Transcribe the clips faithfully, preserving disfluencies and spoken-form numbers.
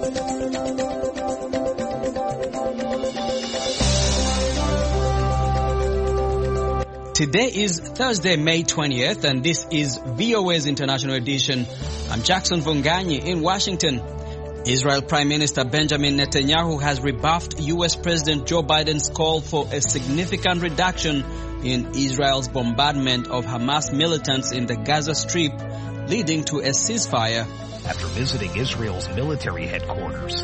Today is Thursday, May twentieth, and this is V O A's International Edition. I'm Jackson Vunganyi in Washington. Israel Prime Minister Benjamin Netanyahu has rebuffed U S President Joe Biden's call for a significant reduction in Israel's bombardment of Hamas militants in the Gaza Strip, leading to a ceasefire. After visiting Israel's military headquarters,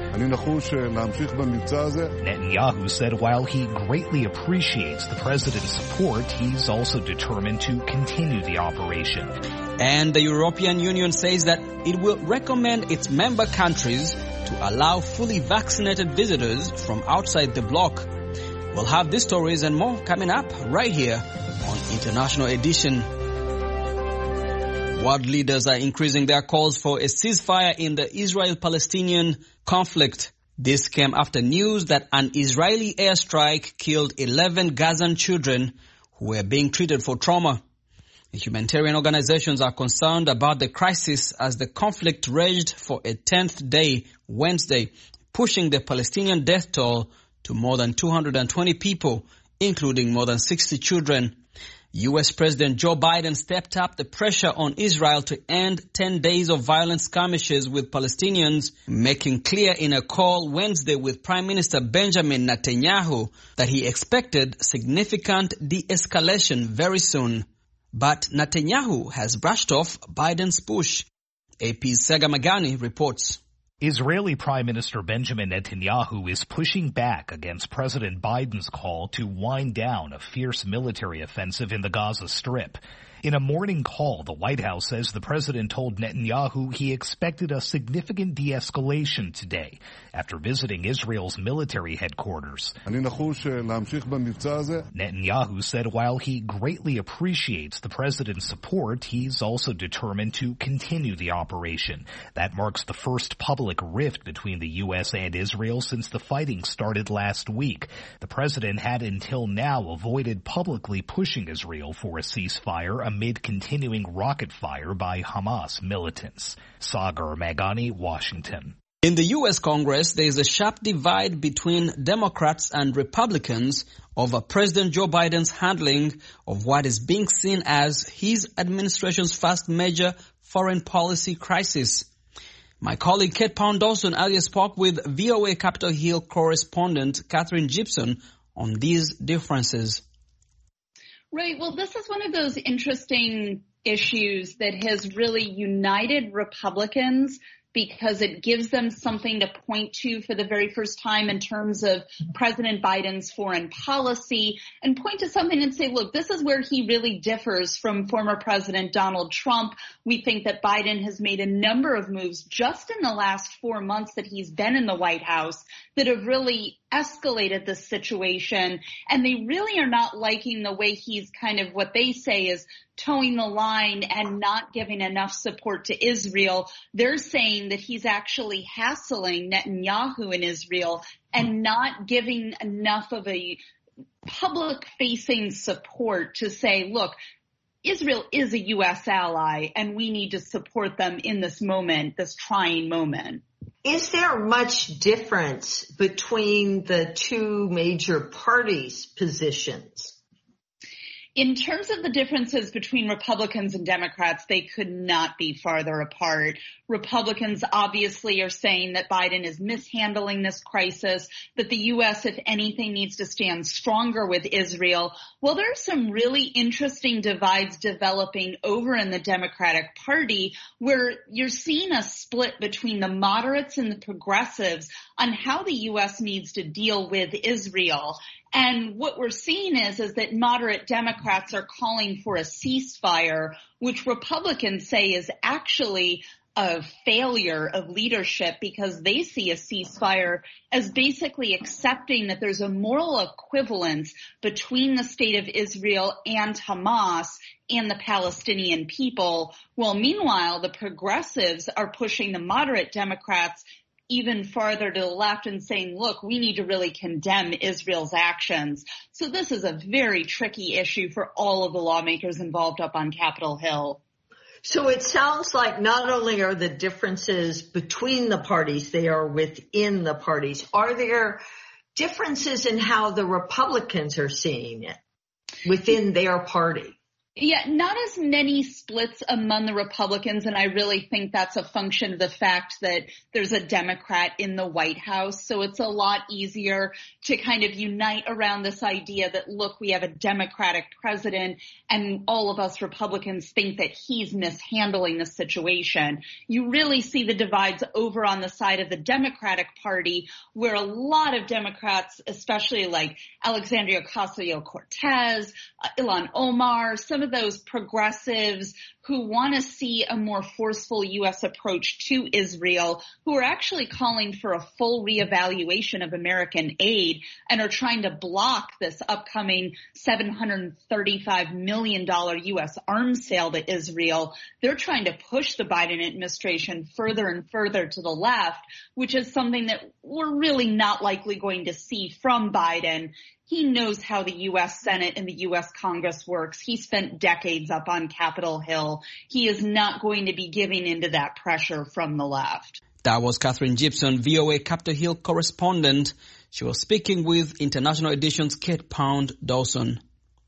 Netanyahu said while he greatly appreciates the president's support, he's also determined to continue the operation. And the European Union says that it will recommend its member countries to allow fully vaccinated visitors from outside the bloc. We'll have these stories and more coming up right here on International Edition. World leaders are increasing their calls for a ceasefire in the Israel-Palestinian conflict. This came after news that an Israeli airstrike killed eleven Gazan children who were being treated for trauma. The humanitarian organizations are concerned about the crisis as the conflict raged for a tenth day Wednesday, pushing the Palestinian death toll to more than two hundred twenty people, including more than sixty children. U S President Joe Biden stepped up the pressure on Israel to end ten days of violent skirmishes with Palestinians, making clear in a call Wednesday with Prime Minister Benjamin Netanyahu that he expected significant de-escalation very soon. But Netanyahu has brushed off Biden's push. A P's Sega Magani reports. Israeli Prime Minister Benjamin Netanyahu is pushing back against President Biden's call to wind down a fierce military offensive in the Gaza Strip. In a morning call, the White House says the president told Netanyahu he expected a significant de-escalation today after visiting Israel's military headquarters. Netanyahu said while he greatly appreciates the president's support, he's also determined to continue the operation. That marks the first public rift between the U S and Israel since the fighting started last week. The president had until now avoided publicly pushing Israel for a ceasefire amid continuing rocket fire by Hamas militants. Sagar Magani, Washington. In the U S Congress, there is a sharp divide between Democrats and Republicans over President Joe Biden's handling of what is being seen as his administration's first major foreign policy crisis. My colleague Kate Pound-Dawson earlier spoke with V O A Capitol Hill correspondent Catherine Gibson on these differences. Right. Well, this is one of those interesting issues that has really united Republicans because it gives them something to point to for the very first time in terms of President Biden's foreign policy, and point to something and say, look, this is where he really differs from former President Donald Trump. We think that Biden has made a number of moves just in the last four months that he's been in the White House that have really escalated this situation, and they really are not liking the way he's kind of, what they say is towing the line and not giving enough support to Israel. They're saying that he's actually hassling Netanyahu in Israel and not giving enough of a public-facing support to say, look, Israel is a U S ally and we need to support them in this moment, this trying moment. Is there much difference between the two major parties' positions? In terms of the differences between Republicans and Democrats, they could not be farther apart. Republicans obviously are saying that Biden is mishandling this crisis, that the U S, if anything, needs to stand stronger with Israel. Well, there are some really interesting divides developing over in the Democratic Party where you're seeing a split between the moderates and the progressives on how the U S needs to deal with Israel. And what we're seeing is, is that moderate Democrats are calling for a ceasefire, which Republicans say is actually a failure of leadership because they see a ceasefire as basically accepting that there's a moral equivalence between the state of Israel and Hamas and the Palestinian people. Well, meanwhile, the progressives are pushing the moderate Democrats even farther to the left and saying, look, we need to really condemn Israel's actions. So this is a very tricky issue for all of the lawmakers involved up on Capitol Hill. So it sounds like not only are the differences between the parties, they are within the parties. Are there differences in how the Republicans are seeing it within their party? Yeah, not as many splits among the Republicans, and I really think that's a function of the fact that there's a Democrat in the White House. So it's a lot easier to kind of unite around this idea that, look, we have a Democratic president and all of us Republicans think that he's mishandling the situation. You really see the divides over on the side of the Democratic Party, where a lot of Democrats, especially like Alexandria Ocasio-Cortez, uh, Ilhan Omar, some of those progressives who want to see a more forceful U S approach to Israel, who are actually calling for a full reevaluation of American aid and are trying to block this upcoming seven hundred thirty-five million dollars U S arms sale to Israel. They're trying to push the Biden administration further and further to the left, which is something that we're really not likely going to see from Biden. He knows how the U S Senate and the U S Congress works. He spent decades up on Capitol Hill. He is not going to be giving into that pressure from the left. That was Catherine Gibson, V O A Capitol Hill correspondent. She was speaking with International Edition's Kate Pound Dawson.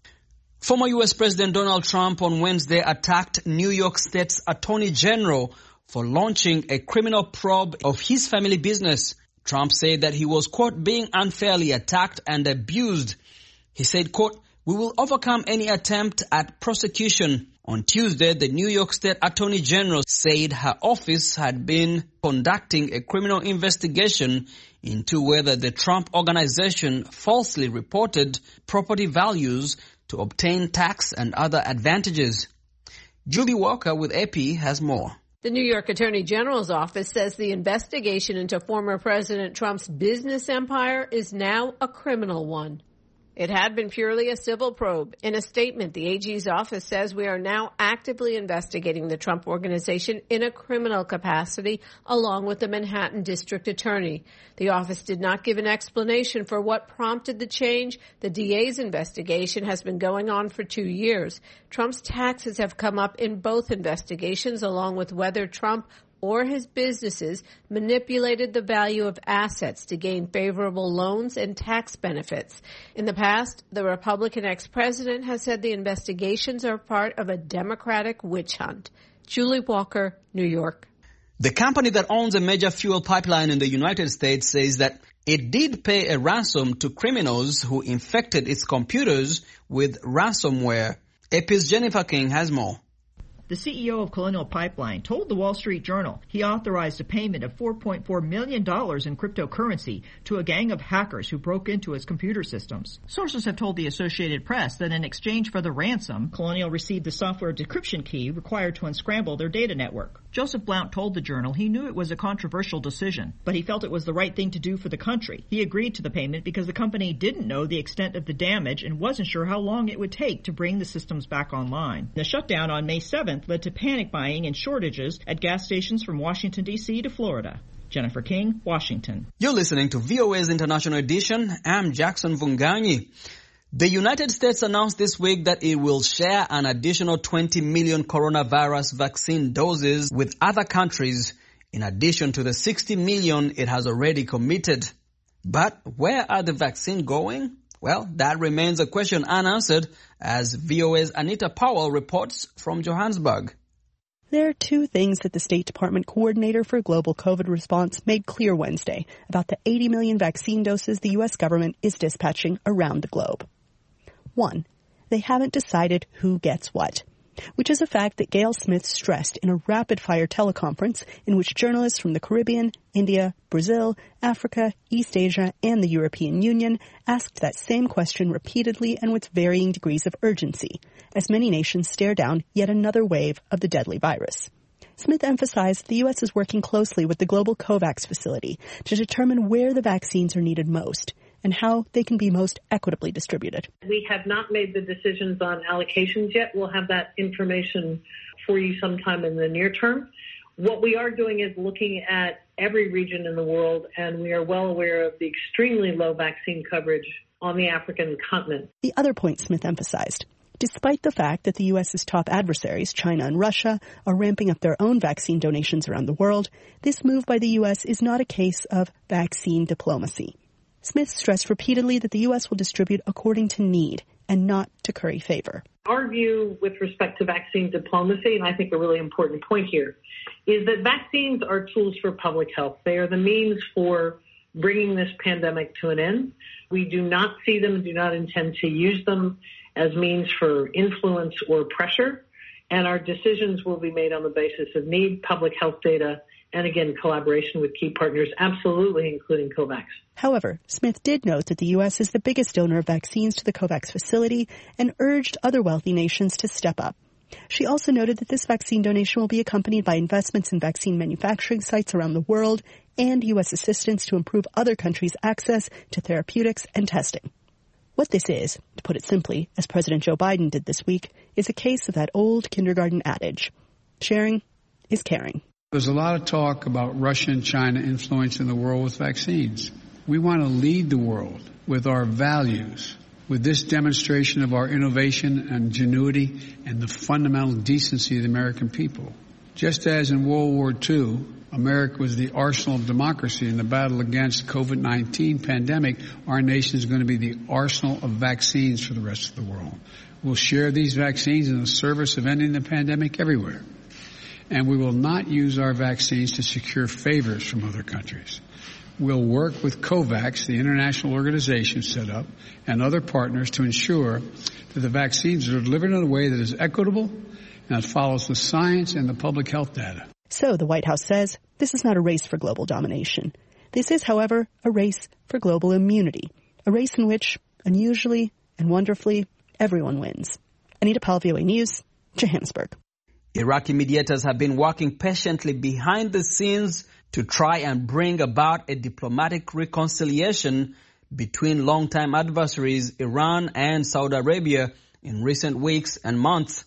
Former U S President Donald Trump on Wednesday attacked New York State's Attorney General for launching a criminal probe of his family business. Trump said that he was, quote, being unfairly attacked and abused. He said, quote, we will overcome any attempt at prosecution. On Tuesday, the New York State Attorney General said her office had been conducting a criminal investigation into whether the Trump Organization falsely reported property values to obtain tax and advantages. advantages. Julie Walker with A P has more. The New York Attorney General's office says the investigation into former President Trump's business empire is now a criminal one. It had been purely a civil probe. In a statement, the A G's office says we are now actively investigating the Trump Organization in a criminal capacity, along with the Manhattan District Attorney. The office did not give an explanation for what prompted the change. The D A's investigation has been going on for two years. Trump's taxes have come up in both investigations, along with whether Trump or his businesses manipulated the value of assets to gain favorable loans and tax benefits. In the past, the Republican ex-president has said the investigations are part of a Democratic witch hunt. Julie Walker, New York. The company that owns a major fuel pipeline in the United States says that it did pay a ransom to criminals who infected its computers with ransomware. A P's Jennifer King has more. The C E O of Colonial Pipeline told the Wall Street Journal he authorized a payment of four point four million dollars in cryptocurrency to a gang of hackers who broke into its computer systems. Sources have told the Associated Press that in exchange for the ransom, Colonial received the software decryption key required to unscramble their data network. Joseph Blount told the Journal he knew it was a controversial decision, but he felt it was the right thing to do for the country. He agreed to the payment because the company didn't know the extent of the damage and wasn't sure how long it would take to bring the systems back online. The shutdown on May seventh led to panic buying and shortages at gas stations from Washington, D C to Florida. Jennifer King, Washington. You're listening to V O A's International Edition. I'm Jackson Vunganyi. The United States announced this week that it will share an additional twenty million coronavirus vaccine doses with other countries, in addition to the sixty million it has already committed. But where are the vaccines going? Well, that remains a question unanswered, as V O A's Anita Powell reports from Johannesburg. There are two things that the State Department coordinator for global COVID response made clear Wednesday about the eighty million vaccine doses the U S government is dispatching around the globe. One, they haven't decided who gets what, which is a fact that Gail Smith stressed in a rapid-fire teleconference in which journalists from the Caribbean, India, Brazil, Africa, East Asia, and the European Union asked that same question repeatedly and with varying degrees of urgency, as many nations stare down yet another wave of the deadly virus. Smith emphasized the U S is working closely with the global COVAX facility to determine where the vaccines are needed most and how they can be most equitably distributed. We have not made the decisions on allocations yet. We'll have that information for you sometime in the near term. What we are doing is looking at every region in the world, and we are well aware of the extremely low vaccine coverage on the African continent. The other point Smith emphasized, despite the fact that the U S's top adversaries, China and Russia, are ramping up their own vaccine donations around the world. This move by the U S is not a case of vaccine diplomacy. Smith stressed repeatedly that the U S will distribute according to need and not to curry favor. Our view with respect to vaccine diplomacy, and I think a really important point here, is that vaccines are tools for public health. They are the means for bringing this pandemic to an end. We do not see them and do not intend to use them as means for influence or pressure, and our decisions will be made on the basis of need, public health data, and again, collaboration with key partners, absolutely including COVAX. However, Smith did note that the U S is the biggest donor of vaccines to the COVAX facility and urged other wealthy nations to step up. She also noted that this vaccine donation will be accompanied by investments in vaccine manufacturing sites around the world and U S assistance to improve other countries' access to therapeutics and testing. What this is, to put it simply, as President Joe Biden did this week, is a case of that old kindergarten adage. Sharing is caring. There's a lot of talk about Russia and China influencing the world with vaccines. We want to lead the world with our values, with this demonstration of our innovation and ingenuity and the fundamental decency of the American people. Just as in World War Two, America was the arsenal of democracy in the battle against COVID nineteen pandemic, our nation is going to be the arsenal of vaccines for the rest of the world. We'll share these vaccines in the service of ending the pandemic everywhere. And we will not use our vaccines to secure favors from other countries. We'll work with COVAX, the international organization set up, and other partners to ensure that the vaccines are delivered in a way that is equitable and that follows the science and the public health data. So the White House says this is not a race for global domination. This is, however, a race for global immunity, a race in which, unusually and wonderfully, everyone wins. Anita Powell, V O A News, Johannesburg. Iraqi mediators have been working patiently behind the scenes to try and bring about a diplomatic reconciliation between longtime adversaries Iran and Saudi Arabia in recent weeks and months.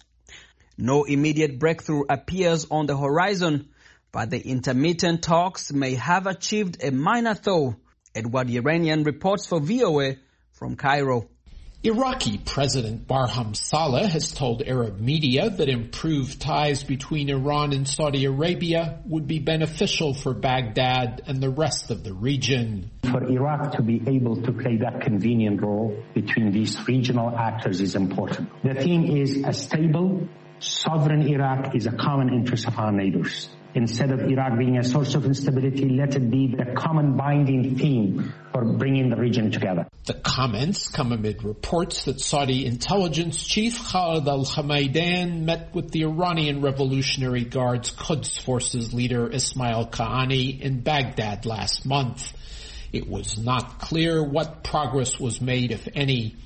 No immediate breakthrough appears on the horizon, but the intermittent talks may have achieved a minor thaw. Edward Yeranian reports for V O A from Cairo. Iraqi President Barham Saleh has told Arab media that improved ties between Iran and Saudi Arabia would be beneficial for Baghdad and the rest of the region. For Iraq to be able to play that convenient role between these regional actors is important. The theme is a stable, sovereign Iraq is a common interest of our neighbors. Instead of Iraq being a source of instability, let it be the common binding theme for bringing the region together. The comments come amid reports that Saudi intelligence chief Khalid al-Hamaidan met with the Iranian Revolutionary Guard's Quds Forces leader Ismail Qaani in Baghdad last month. It was not clear what progress was made, if any.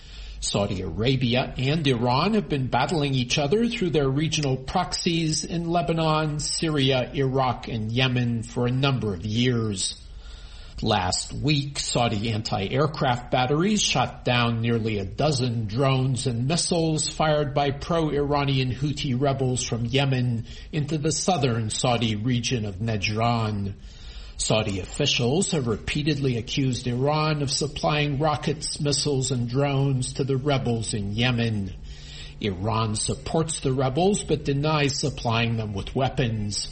Saudi Arabia and Iran have been battling each other through their regional proxies in Lebanon, Syria, Iraq, and Yemen for a number of years. Last week, Saudi anti-aircraft batteries shot down nearly a dozen drones and missiles fired by pro-Iranian Houthi rebels from Yemen into the southern Saudi region of Najran. Saudi officials have repeatedly accused Iran of supplying rockets, missiles, and drones to the rebels in Yemen. Iran supports the rebels but denies supplying them with weapons.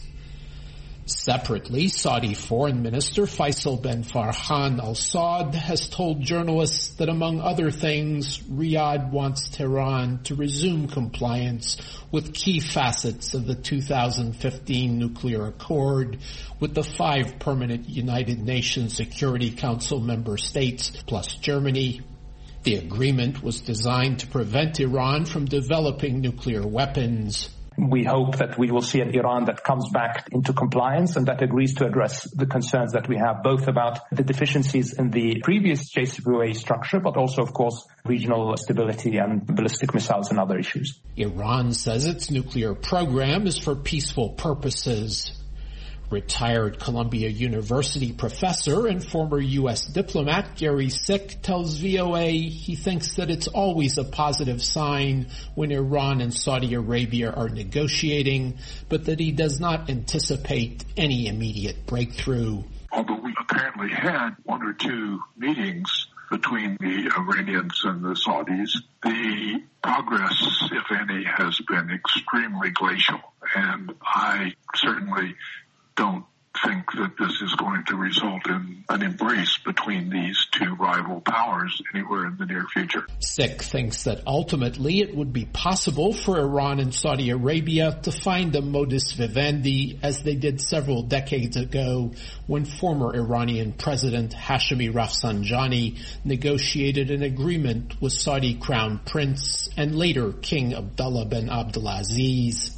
Separately, Saudi Foreign Minister Faisal bin Farhan al-Saud has told journalists that, among other things, Riyadh wants Tehran to resume compliance with key facets of the two thousand fifteen nuclear accord with the five permanent United Nations Security Council member states plus Germany. The agreement was designed to prevent Iran from developing nuclear weapons. We hope that we will see an Iran that comes back into compliance and that agrees to address the concerns that we have, both about the deficiencies in the previous J C P O A structure, but also, of course, regional stability and ballistic missiles and other issues. Iran says its nuclear program is for peaceful purposes. Retired Columbia University professor and former U S diplomat Gary Sick tells V O A he thinks that it's always a positive sign when Iran and Saudi Arabia are negotiating, but that he does not anticipate any immediate breakthrough. Although we apparently had one or two meetings between the Iranians and the Saudis. The progress, if any, has been extremely glacial, and I certainly don't think that this is going to result in an embrace between these two rival powers anywhere in the near future. Sikh thinks that ultimately it would be possible for Iran and Saudi Arabia to find a modus vivendi, as they did several decades ago when former Iranian President Hashemi Rafsanjani negotiated an agreement with Saudi Crown Prince and later King Abdullah bin Abdulaziz.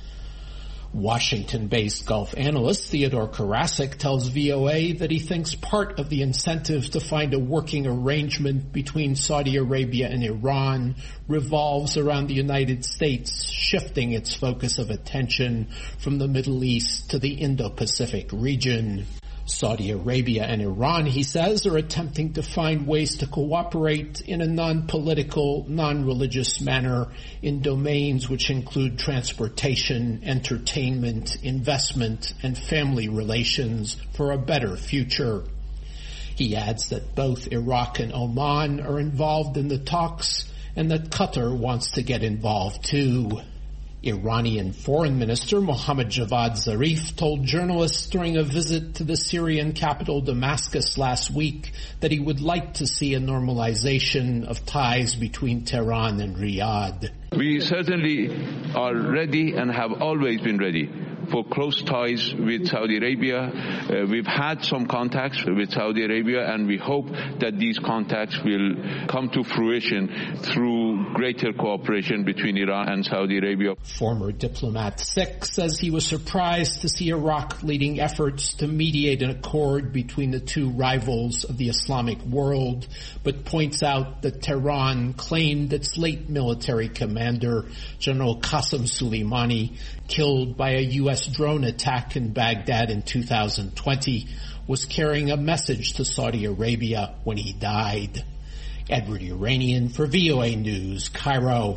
Washington-based Gulf analyst Theodore Karasik tells V O A that he thinks part of the incentive to find a working arrangement between Saudi Arabia and Iran revolves around the United States shifting its focus of attention from the Middle East to the Indo-Pacific region. Saudi Arabia and Iran, he says, are attempting to find ways to cooperate in a non-political, non-religious manner in domains which include transportation, entertainment, investment, and family relations for a better future. He adds that both Iraq and Oman are involved in the talks and that Qatar wants to get involved too. Iranian Foreign Minister Mohammad Javad Zarif told journalists during a visit to the Syrian capital Damascus last week that he would like to see a normalization of ties between Tehran and Riyadh. We certainly are ready and have always been ready for close ties with Saudi Arabia. Uh, we've had some contacts with Saudi Arabia, and we hope that these contacts will come to fruition through greater cooperation between Iran and Saudi Arabia. Former diplomat Sikh says he was surprised to see Iraq leading efforts to mediate an accord between the two rivals of the Islamic world, but points out that Tehran claimed its late military commander, General Qasem Soleimani, killed by a U S drone attack in Baghdad in two thousand twenty, was carrying a message to Saudi Arabia when he died. Edward Uranian for V O A News, Cairo.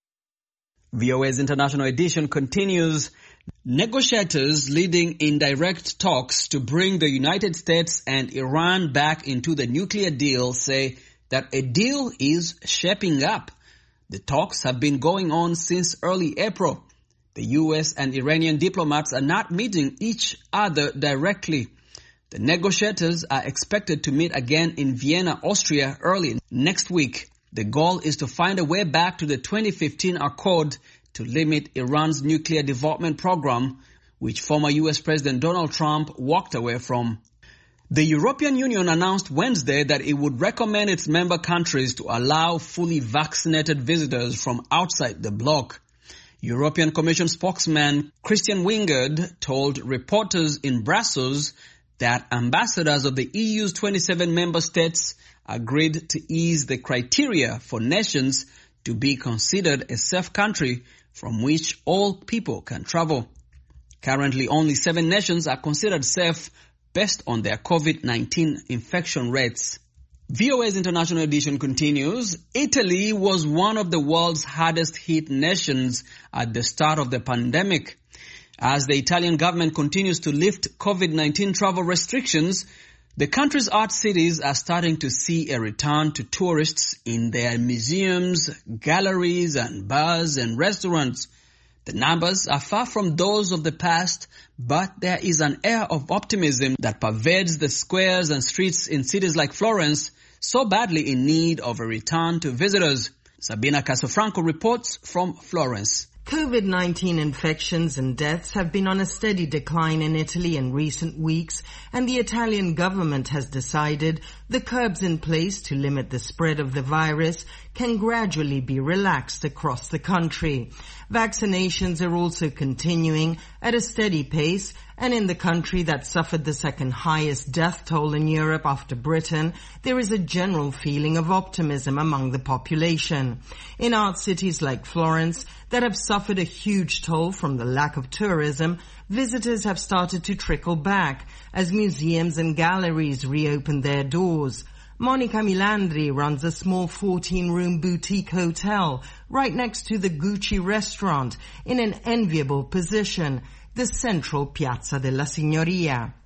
V O A's International Edition continues. Negotiators leading indirect talks to bring the United States and Iran back into the nuclear deal say that a deal is shaping up. The talks have been going on since early April. The U S and Iranian diplomats are not meeting each other directly. The negotiators are expected to meet again in Vienna, Austria early next week. The goal is to find a way back to the twenty fifteen accord to limit Iran's nuclear development program, which former U S President Donald Trump walked away from. The European Union announced Wednesday that it would recommend its member countries to allow fully vaccinated visitors from outside the bloc. European Commission spokesman Christian Wingard told reporters in Brussels that ambassadors of the E U's twenty-seven member states agreed to ease the criteria for nations to be considered a safe country from which all people can travel. Currently, only seven nations are considered safe based on their COVID nineteen infection rates. V O A's International Edition continues. Italy was one of the world's hardest hit nations at the start of the pandemic. As the Italian government continues to lift COVID nineteen travel restrictions, the country's art cities are starting to see a return to tourists in their museums, galleries, and bars and restaurants. The numbers are far from those of the past, but there is an air of optimism that pervades the squares and streets in cities like Florence, so badly in need of a return to visitors. Sabina Casofranco reports from Florence. COVID nineteen infections and deaths have been on a steady decline in Italy in recent weeks, and the Italian government has decided the curbs in place to limit the spread of the virus can gradually be relaxed across the country. Vaccinations are also continuing at a steady pace, and in the country that suffered the second highest death toll in Europe after Britain, there is a general feeling of optimism among the population. In art cities like Florence, that have suffered a huge toll from the lack of tourism, visitors have started to trickle back as museums and galleries reopen their doors. Monica Milandri runs a small fourteen-room boutique hotel right next to the Gucci restaurant in an enviable position, the central Piazza della Signoria.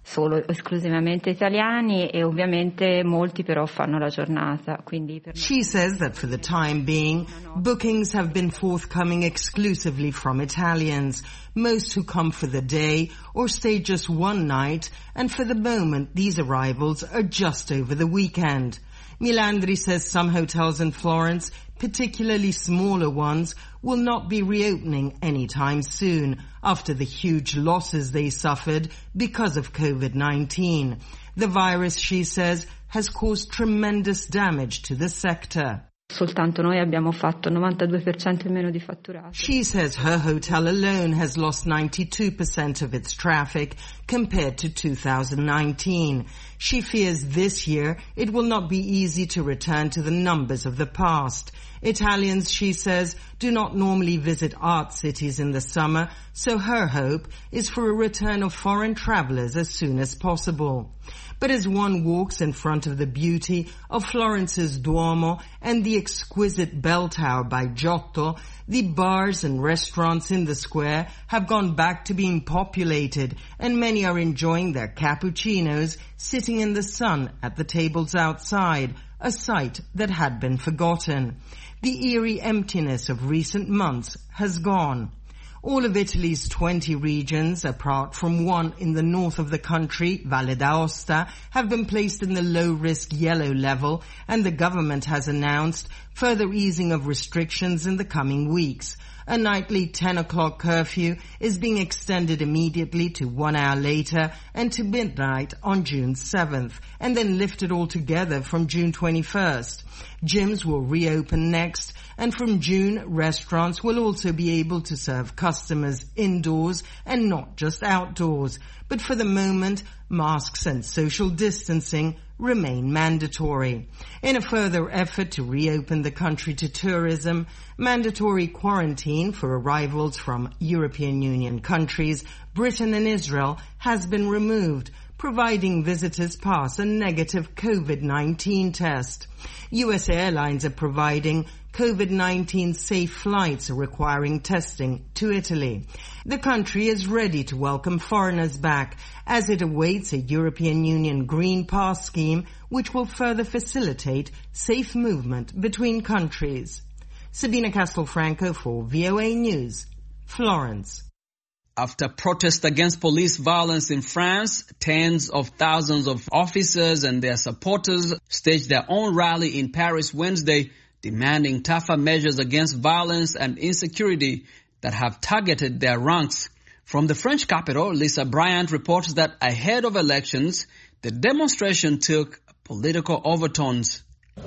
solo esclusivamente italiani e ovviamente molti però fanno la giornata. Quindi per She says that for the time being, bookings have been forthcoming exclusively from Italians, most who come for the day or stay just one night, and for the moment these arrivals are just over the weekend. Milandri says some hotels in Florence, particularly smaller ones, will not be reopening anytime soon after the huge losses they suffered because of COVID nineteen. The virus, she says, has caused tremendous damage to the sector. Soltanto noi abbiamo fatto novantadue per cento in meno di fatturato. She says her hotel alone has lost ninety-two percent of its traffic compared to two thousand nineteen. She fears this year it will not be easy to return to the numbers of the past. Italians, she says, do not normally visit art cities in the summer, so her hope is for a return of foreign travelers as soon as possible. But as one walks in front of the beauty of Florence's Duomo and the exquisite bell tower by Giotto, the bars and restaurants in the square have gone back to being populated, and many are enjoying their cappuccinos sitting in the sun at the tables outside, a sight that had been forgotten. The eerie emptiness of recent months has gone. All of Italy's twenty regions, apart from one in the north of the country, Valle d'Aosta, have been placed in the low-risk yellow level, and the government has announced further easing of restrictions in the coming weeks. A nightly ten o'clock curfew is being extended immediately to one hour later and to midnight on June seventh, and then lifted altogether from June twenty-first. Gyms will reopen next, and from June, restaurants will also be able to serve customers indoors and not just outdoors. But for the moment, masks and social distancing remain mandatory. In a further effort to reopen the country to tourism, mandatory quarantine for arrivals from European Union countries, Britain and Israel has been removed, providing visitors pass a negative COVID nineteen test. U S airlines are providing COVID nineteen safe flights requiring testing to Italy. The country is ready to welcome foreigners back as it awaits a European Union Green Pass scheme which will further facilitate safe movement between countries. Sabina Castelfranco for V O A News, Florence. After protests against police violence in France, tens of thousands of officers and their supporters staged their own rally in Paris Wednesday, demanding tougher measures against violence and insecurity that have targeted their ranks. From the French capital, Lisa Bryant reports that ahead of elections, the demonstration took political overtones.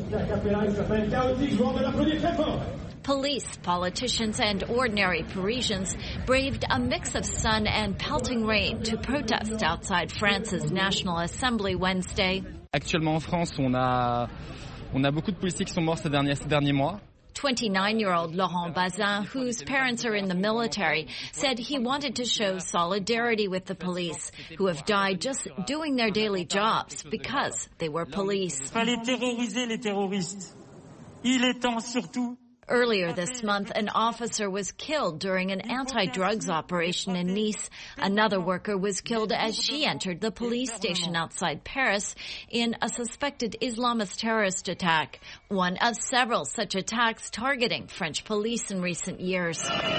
Police, politicians and ordinary Parisians braved a mix of sun and pelting rain to protest outside France's National Assembly Wednesday. Actuellement en France, on a, on a beaucoup de policiers qui sont morts ces derniers, ces derniers mois. twenty-nine-year-old Laurent Bazin, whose parents are in the military, said he wanted to show solidarity with the police, who have died just doing their daily jobs because they were police. Fallait terroriser les terroristes. Il est temps surtout. Earlier this month, an officer was killed during an anti-drugs operation in Nice. Another worker was killed as she entered the police station outside Paris in a suspected Islamist terrorist attack, one of several such attacks targeting French police in recent years.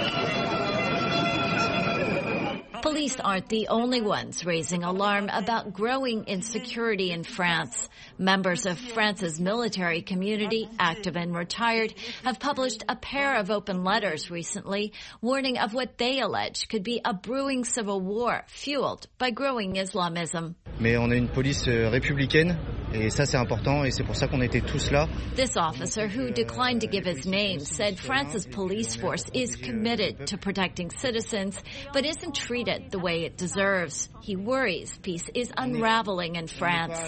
Police aren't the only ones raising alarm about growing insecurity in France. Members of France's military community, active and retired, have published a pair of open letters recently warning of what they allege could be a brewing civil war fueled by growing Islamism. Mais on a une police républicaine, et ça c'est important, et c'est pour ça qu'on était tous là. This officer, who declined to give his name, said France's police force is committed to protecting citizens, but isn't treated the way it deserves. He worries peace is unraveling in France.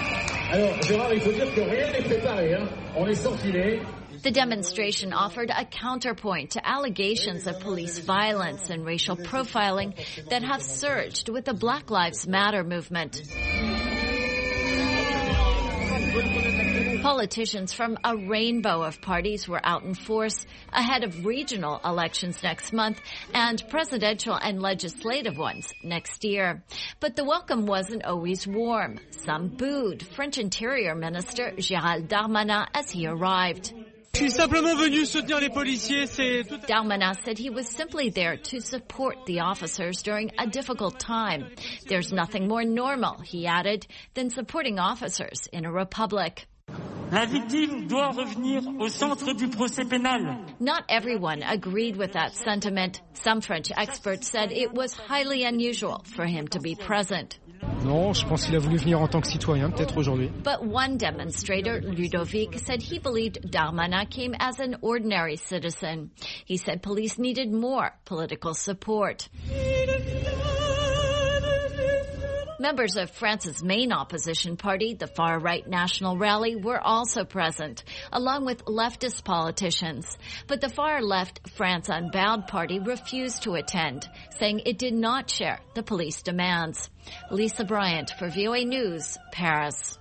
The demonstration offered a counterpoint to allegations of police violence and racial profiling that have surged with the Black Lives Matter movement. Politicians from a rainbow of parties were out in force ahead of regional elections next month and presidential and legislative ones next year. But the welcome wasn't always warm. Some booed French Interior Minister Gérald Darmanin as he arrived. Darmanin said he was simply there to support the officers during a difficult time. There's nothing more normal, he added, than supporting officers in a republic. La victime doit revenir au centre du procès pénal. Not everyone agreed with that sentiment. Some French experts said it was highly unusual for him to be present. Non, je pense qu'il a voulu venir en tant que citoyen, peut-être aujourd'hui. But one demonstrator, Ludovic, said he believed Darmanin came as an ordinary citizen. He said police needed more political support. Members of France's main opposition party, the far-right National Rally, were also present, along with leftist politicians. But the far-left France Unbound party refused to attend, saying it did not share the police demands. Lisa Bryant for V O A News, Paris.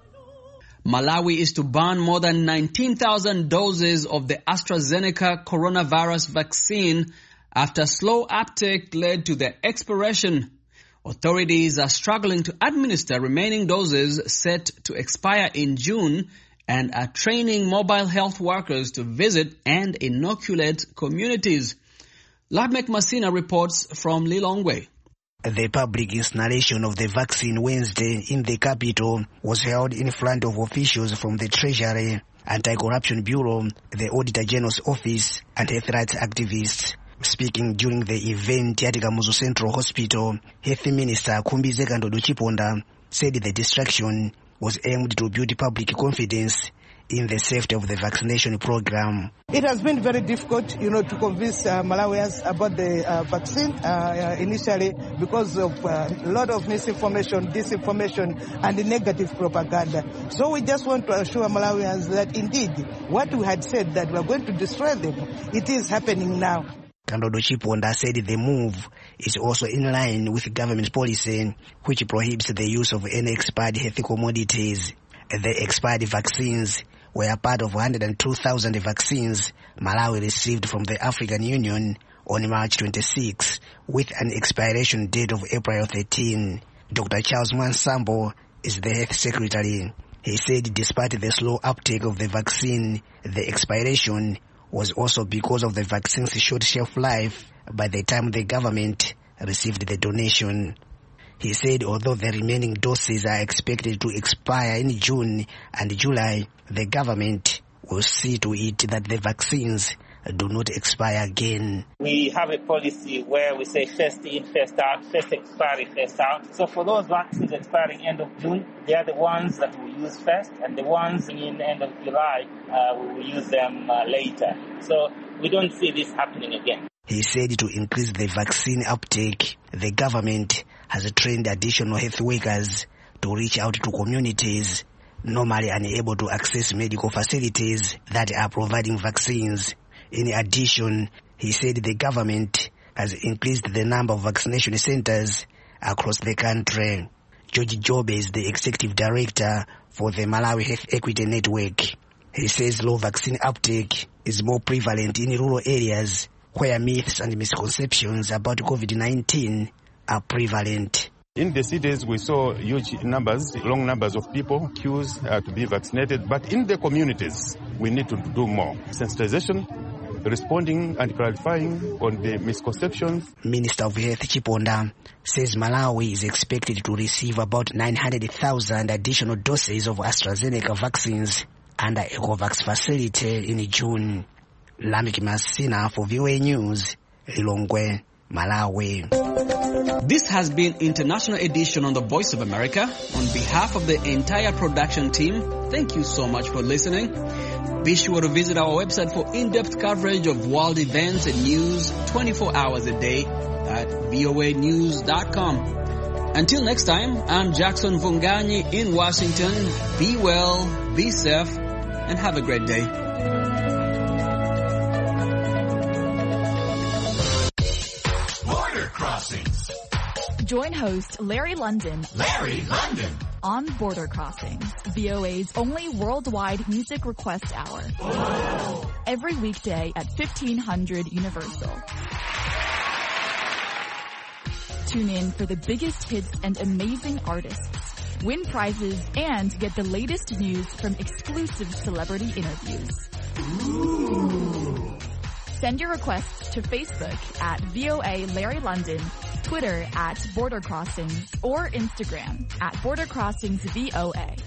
Malawi is to ban more than nineteen thousand doses of the AstraZeneca coronavirus vaccine after slow uptake led to their expiration. Authorities are struggling to administer remaining doses set to expire in June and are training mobile health workers to visit and inoculate communities. Labmek Masina reports from Lilongwe. The public installation of the vaccine Wednesday in the capital was held in front of officials from the Treasury, Anti-Corruption Bureau, the Auditor General's Office, and health rights activists. Speaking during the event at Kamuzu Central Hospital, Health Minister Khumbize Kandodo Chiponda said the distraction was aimed to build public confidence in the safety of the vaccination program. It has been very difficult, you know, to convince uh, Malawians about the uh, vaccine uh, uh, initially because of uh, a lot of misinformation, disinformation, and negative propaganda. So we just want to assure Malawians that indeed what we had said that we are going to destroy them, it is happening now. Kandodo Chiponda said the move is also in line with government policy, which prohibits the use of any expired health commodities. The expired vaccines were part of one hundred two thousand vaccines Malawi received from the African Union on March twenty-sixth, with an expiration date of April thirteenth. Doctor Charles Mwansambo is the health secretary. He said despite the slow uptake of the vaccine, the expiration was also because of the vaccine's short shelf life by the time the government received the donation. He said although the remaining doses are expected to expire in June and July, the government will see to it that the vaccines do not expire again. We have a policy where we say first in, first out, first expiry, first out. So for those vaccines expiring end of June, they are the ones that we use first, and the ones in end of July, uh, we will use them uh, later. So we don't see this happening again. He said to increase the vaccine uptake, the government has trained additional health workers to reach out to communities normally unable to access medical facilities that are providing vaccines. In addition, he said the government has increased the number of vaccination centers across the country. George Jobe is the executive director for the Malawi Health Equity Network. He says low vaccine uptake is more prevalent in rural areas where myths and misconceptions about COVID nineteen are prevalent. In the cities, we saw huge numbers, long numbers of people, queues uh, to be vaccinated. But in the communities, we need to do more. Sensitization, responding and clarifying on the misconceptions. Minister of Health Chiponda says Malawi is expected to receive about nine hundred thousand additional doses of AstraZeneca vaccines under a COVAX facility in June. Lamek Masina for V O A News, Lilongwe, Malawi. This has been International Edition on the Voice of America. On behalf of the entire production team, thank you so much for listening. Be sure to visit our website for in-depth coverage of world events and news twenty-four hours a day at V O A news dot com. Until next time, I'm Jackson Vunganyi in Washington. Be well, be safe, and have a great day. Crossings. Join host Larry London. Larry London. on Border Crossings, V O A's only worldwide music request hour. Every weekday at fifteen hundred Universal. Tune in for the biggest hits and amazing artists. Win prizes and get the latest news from exclusive celebrity interviews. Ooh. Send your requests to Facebook at V O A Larry London, Twitter at Border Crossings, or Instagram at Border Crossings V O A.